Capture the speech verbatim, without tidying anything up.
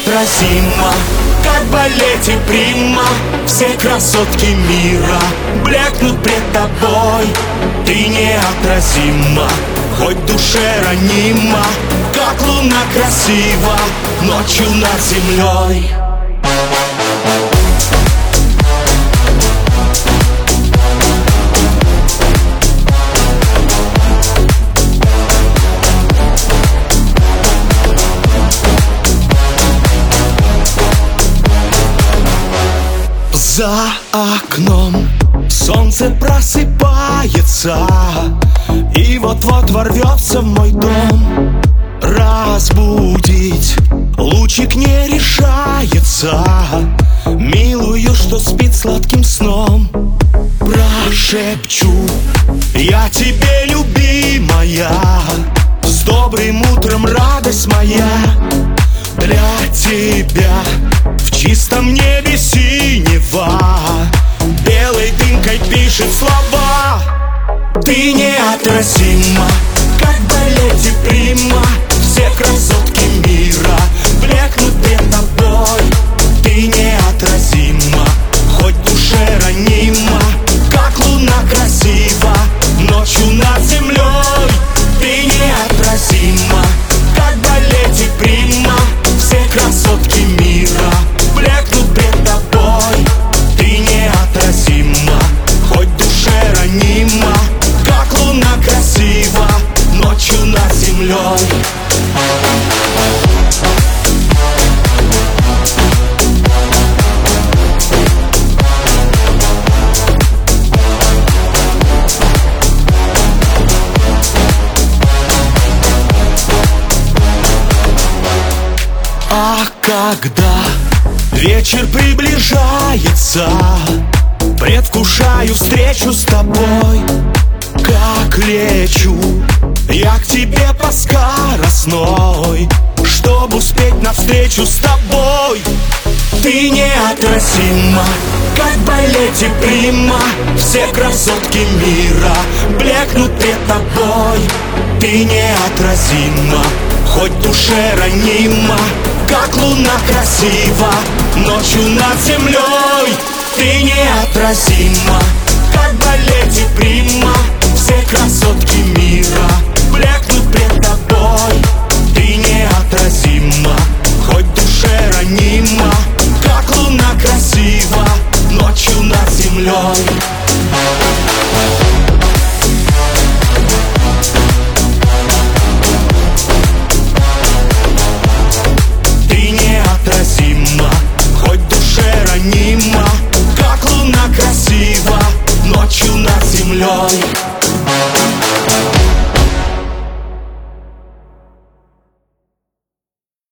неотразима, как в балете прима. Все красотки мира блекнут пред тобой. Ты неотразима, хоть в душе ранима, как луна красива ночью над землей. За окном солнце просыпается и вот-вот ворвется в мой дом. Разбудить лучик не решается милую, что спит сладким сном. Прошепчу я тебе, любимая, с добрым утром, радость моя. Для тебя в чистом небе синева белой дымкой пишет слова. Ты неотразима, как в балете прима. Все красотки мира блекнут пред тобой. Ты неотразима, хоть в душе ранима, как луна красива ночью над землей. Ты неотразима, как в балете прима. Все красотки мира блекнут пред тобой. Ты неотразима, хоть в душе ранима, как луна красива ночью над землей. А когда вечер приближается, предвкушаю встречу с тобой. Как лечу я к тебе по скоростной, чтобы успеть навстречу с тобой. Ты неотразима, как в балете прима. Все красотки мира блекнут пред тобой. Ты неотразима, хоть в душе ранима, как луна красива ночью над землей. Ты неотразима, как в балете прима. Все красотки мира